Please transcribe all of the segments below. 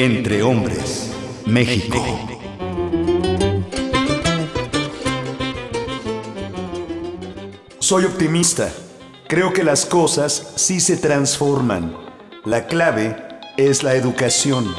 Entre Hombres, México. Soy optimista. Creo que las cosas sí se transforman. La clave es la educación.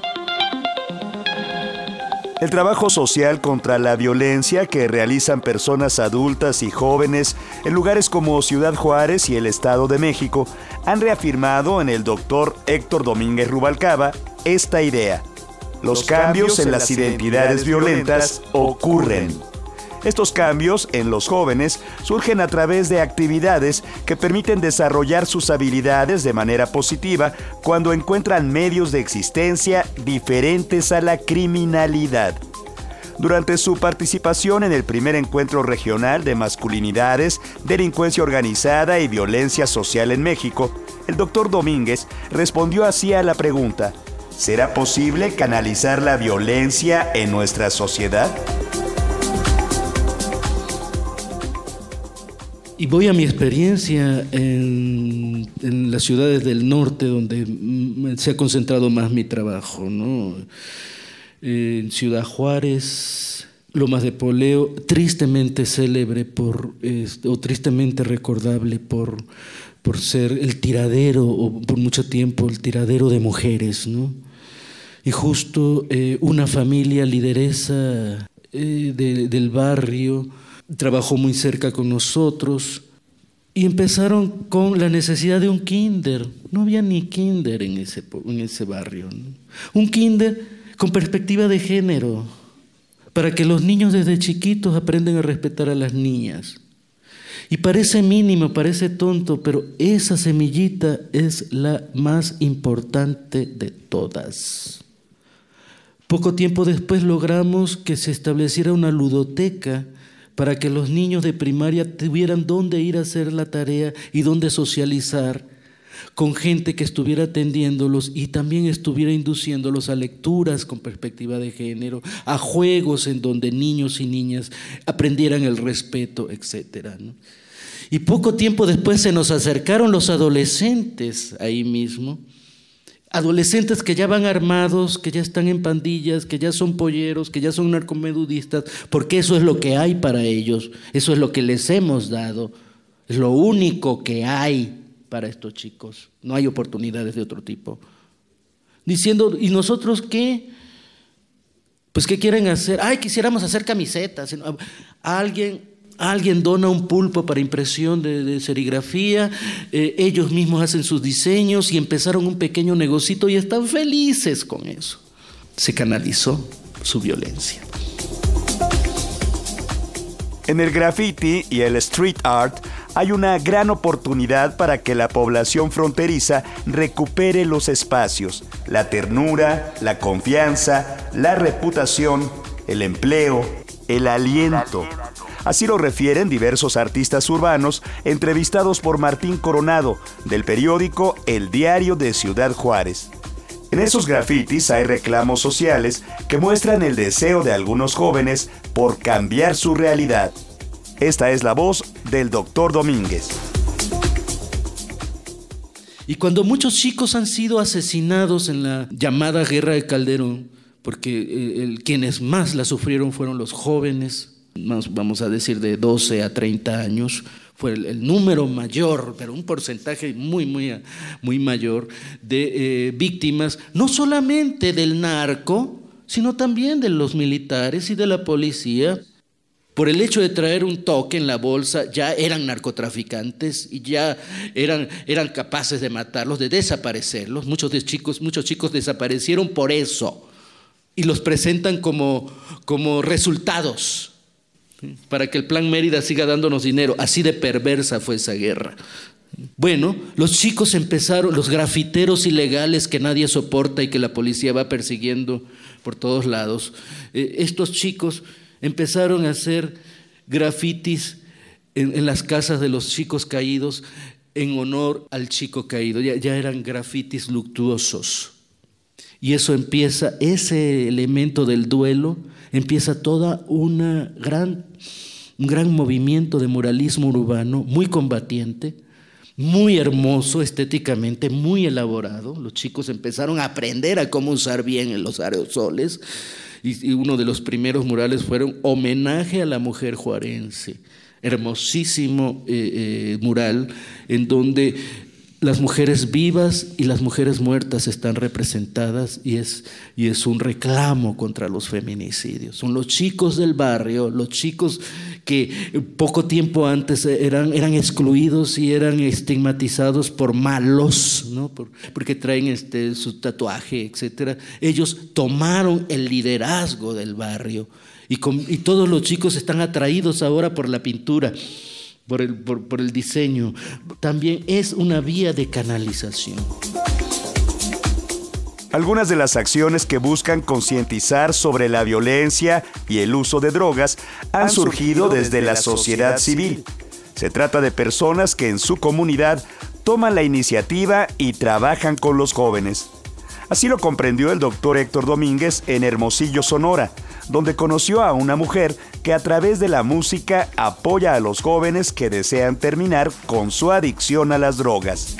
El trabajo social contra la violencia que realizan personas adultas y jóvenes en lugares como Ciudad Juárez y el Estado de México han reafirmado en el doctor Héctor Domínguez Rubalcaba esta idea. Los cambios en las identidades violentas ocurren. Estos cambios en los jóvenes surgen a través de actividades que permiten desarrollar sus habilidades de manera positiva cuando encuentran medios de existencia diferentes a la criminalidad. Durante su participación en el primer encuentro regional de masculinidades, delincuencia organizada y violencia social en México, el doctor Domínguez respondió así a la pregunta: ¿será posible canalizar la violencia en nuestra sociedad? Y voy a mi experiencia en las ciudades del norte, donde se ha concentrado más mi trabajo, ¿no? En Ciudad Juárez, Lomas de Poleo, tristemente célebre o tristemente recordable por ser el tiradero, o por mucho tiempo el tiradero de mujeres, ¿no? Y justo una familia lideresa del barrio trabajó muy cerca con nosotros y empezaron con la necesidad de un kinder. No había ni kinder en ese barrio, ¿no? Un kinder con perspectiva de género, para que los niños desde chiquitos aprendan a respetar a las niñas. Y parece mínimo, parece tonto, pero esa semillita es la más importante de todas. Poco tiempo después logramos que se estableciera una ludoteca para que los niños de primaria tuvieran dónde ir a hacer la tarea y dónde socializar con gente que estuviera atendiéndolos y también estuviera induciéndolos a lecturas con perspectiva de género, a juegos en donde niños y niñas aprendieran el respeto, etc., ¿no? Y poco tiempo después se nos acercaron los adolescentes ahí mismo, adolescentes que ya van armados, que ya están en pandillas, que ya son polleros, que ya son narcomenudistas, porque eso es lo que hay para ellos, eso es lo que les hemos dado, es lo único que hay para estos chicos, no hay oportunidades de otro tipo. Diciendo, ¿y nosotros qué? Pues ¿qué quieren hacer? Ay, quisiéramos hacer camisetas. Alguien dona un pulpo para impresión de serigrafía, ellos mismos hacen sus diseños y empezaron un pequeño negocito y están felices con eso. Se canalizó su violencia. En el graffiti y el street art hay una gran oportunidad para que la población fronteriza recupere los espacios, la ternura, la confianza, la reputación, el empleo, el aliento. Así lo refieren diversos artistas urbanos entrevistados por Martín Coronado, del periódico El Diario de Ciudad Juárez. En esos grafitis hay reclamos sociales que muestran el deseo de algunos jóvenes por cambiar su realidad. Esta es la voz del doctor Domínguez. Y cuando muchos chicos han sido asesinados en la llamada Guerra de Calderón, porque quienes más la sufrieron fueron los jóvenes, más, vamos a decir, de 12 a 30 años, fue el número mayor, pero un porcentaje muy mayor de víctimas, no solamente del narco, sino también de los militares y de la policía. Por el hecho de traer un toque en la bolsa, ya eran narcotraficantes y ya eran capaces de matarlos, de desaparecerlos. Muchos chicos desaparecieron por eso y los presentan como resultados para que el Plan Mérida siga dándonos dinero. Así de perversa fue esa guerra. Bueno, los chicos empezaron, los grafiteros ilegales que nadie soporta y que la policía va persiguiendo por todos lados, estos chicos empezaron a hacer grafitis en las casas de los chicos caídos en honor al chico caído. Ya eran grafitis luctuosos. Y eso empieza, ese elemento del duelo, empieza toda un gran movimiento de muralismo urbano muy combatiente, muy hermoso, estéticamente muy elaborado. Los chicos empezaron a aprender a cómo usar bien los aerosoles y uno de los primeros murales fueron homenaje a la mujer juarense. Hermosísimo mural en donde las mujeres vivas y las mujeres muertas están representadas y es un reclamo contra los feminicidios. Son los chicos del barrio, los chicos que poco tiempo antes eran excluidos y eran estigmatizados por malos, ¿no? Porque traen su tatuaje, etc. Ellos tomaron el liderazgo del barrio y todos los chicos están atraídos ahora por la pintura, por el diseño. También es una vía de canalización. Algunas de las acciones que buscan concientizar sobre la violencia y el uso de drogas han surgido desde la sociedad civil. Se trata de personas que en su comunidad toman la iniciativa y trabajan con los jóvenes. Así lo comprendió el doctor Héctor Domínguez en Hermosillo, Sonora, donde conoció a una mujer que a través de la música apoya a los jóvenes que desean terminar con su adicción a las drogas.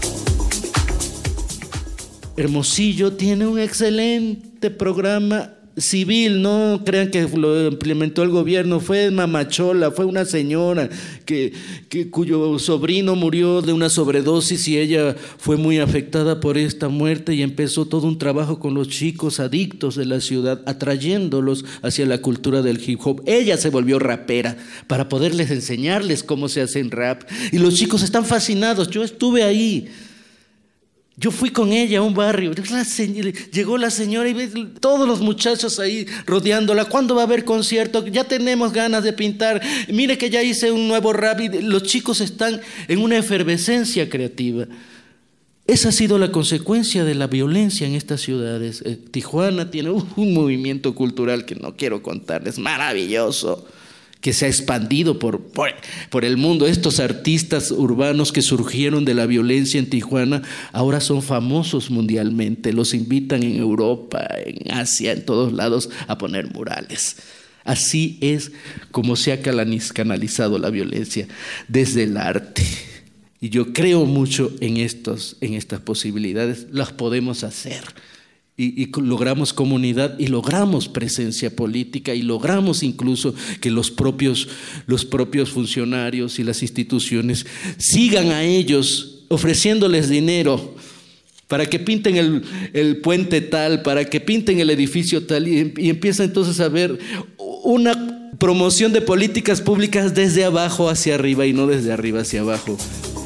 Hermosillo tiene un excelente programa civil, no crean que lo implementó el gobierno, fue mamachola, fue una señora cuyo sobrino murió de una sobredosis y ella fue muy afectada por esta muerte y empezó todo un trabajo con los chicos adictos de la ciudad, atrayéndolos hacia la cultura del hip hop. Ella se volvió rapera para poderles enseñarles cómo se hace en rap y los chicos están fascinados. Yo estuve ahí. Yo fui con ella a un barrio, llegó la señora y todos los muchachos ahí rodeándola. ¿Cuándo va a haber concierto? Ya tenemos ganas de pintar. Mire que ya hice un nuevo rap. Y los chicos están en una efervescencia creativa. Esa ha sido la consecuencia de la violencia en estas ciudades. Tijuana tiene un movimiento cultural que no quiero contarles, maravilloso, que se ha expandido por el mundo. Estos artistas urbanos que surgieron de la violencia en Tijuana ahora son famosos mundialmente. Los invitan en Europa, en Asia, en todos lados a poner murales. Así es como se ha canalizado la violencia desde el arte. Y yo creo mucho en estas posibilidades. Las podemos hacer. Y logramos comunidad y logramos presencia política y logramos incluso que los propios funcionarios y las instituciones sigan a ellos ofreciéndoles dinero para que pinten el puente tal, para que pinten el edificio tal y empieza entonces a haber una promoción de políticas públicas desde abajo hacia arriba y no desde arriba hacia abajo.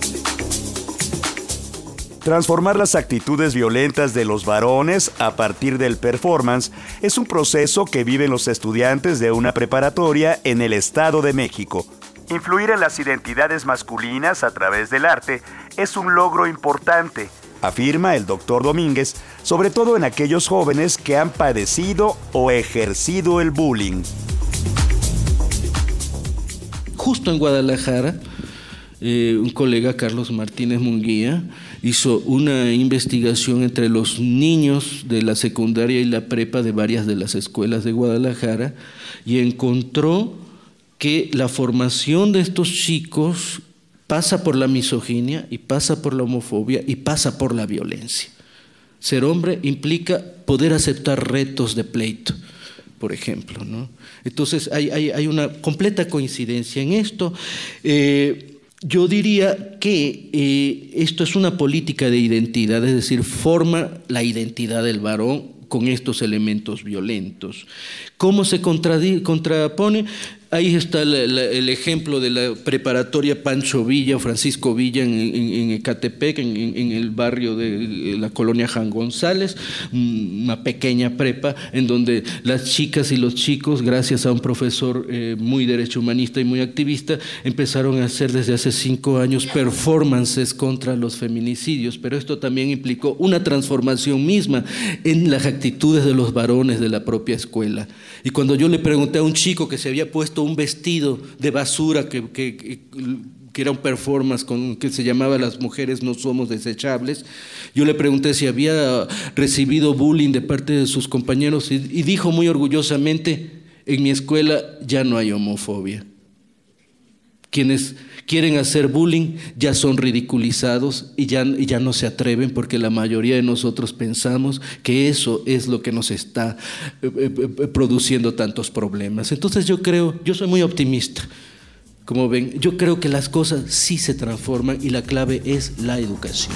Transformar las actitudes violentas de los varones a partir del performance es un proceso que viven los estudiantes de una preparatoria en el Estado de México. Influir en las identidades masculinas a través del arte es un logro importante, afirma el doctor Domínguez, sobre todo en aquellos jóvenes que han padecido o ejercido el bullying. Justo en Guadalajara, un colega, Carlos Martínez Munguía, hizo una investigación entre los niños de la secundaria y la prepa de varias de las escuelas de Guadalajara y encontró que la formación de estos chicos pasa por la misoginia y pasa por la homofobia y pasa por la violencia. Ser hombre implica poder aceptar retos de pleito, por ejemplo, ¿no? Entonces hay una completa coincidencia en esto. Yo diría que esto es una política de identidad, es decir, forma la identidad del varón con estos elementos violentos. ¿Cómo se contrapone? Ahí está el ejemplo de la preparatoria Pancho Villa, Francisco Villa en Ecatepec, en el barrio de la colonia Jan González, una pequeña prepa en donde las chicas y los chicos, gracias a un profesor muy derecho humanista y muy activista, empezaron a hacer desde hace 5 años performances contra los feminicidios, pero esto también implicó una transformación misma en las actitudes de los varones de la propia escuela. Y cuando yo le pregunté a un chico que se había puesto un vestido de basura que era un performance que se llamaba Las mujeres no somos desechables, yo le pregunté si había recibido bullying de parte de sus compañeros y dijo muy orgullosamente: en mi escuela ya no hay homofobia. Quienes quieren hacer bullying ya son ridiculizados y ya no se atreven, porque la mayoría de nosotros pensamos que eso es lo que nos está produciendo tantos problemas. Entonces yo soy muy optimista. Como ven, yo creo que las cosas sí se transforman y la clave es la educación.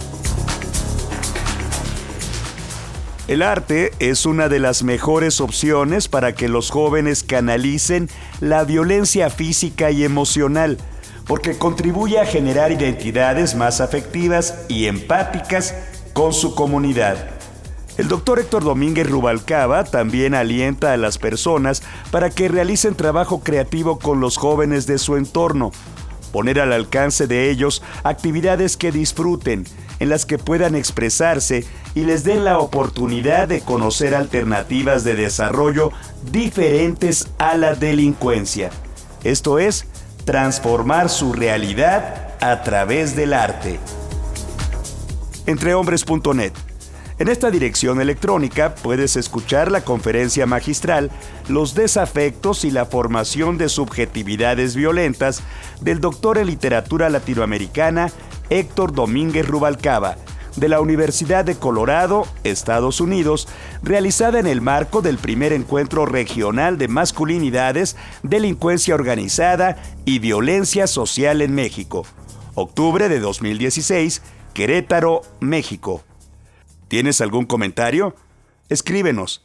El arte es una de las mejores opciones para que los jóvenes canalicen la violencia física y emocional, porque contribuye a generar identidades más afectivas y empáticas con su comunidad. El doctor Héctor Domínguez Rubalcaba también alienta a las personas para que realicen trabajo creativo con los jóvenes de su entorno, poner al alcance de ellos actividades que disfruten, en las que puedan expresarse y les den la oportunidad de conocer alternativas de desarrollo diferentes a la delincuencia. Esto es, transformar su realidad a través del arte. Entrehombres.net. En esta dirección electrónica puedes escuchar la conferencia magistral Los desafectos y la formación de subjetividades violentas del doctor en literatura latinoamericana Héctor Domínguez Rubalcaba, de la Universidad de Colorado, Estados Unidos, realizada en el marco del primer encuentro regional de masculinidades, delincuencia organizada y violencia social en México. Octubre de 2016, Querétaro, México. ¿Tienes algún comentario? Escríbenos.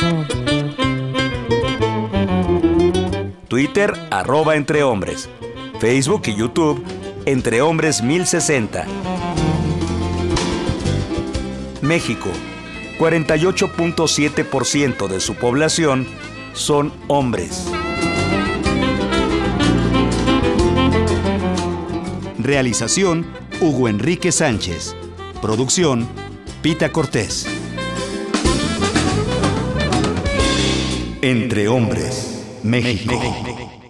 Twitter, @entrehombres. Facebook y YouTube, Entre Hombres 1060. México, 48.7% de su población son hombres. Realización, Hugo Enrique Sánchez. Producción, Pita Cortés. Entre Hombres, México.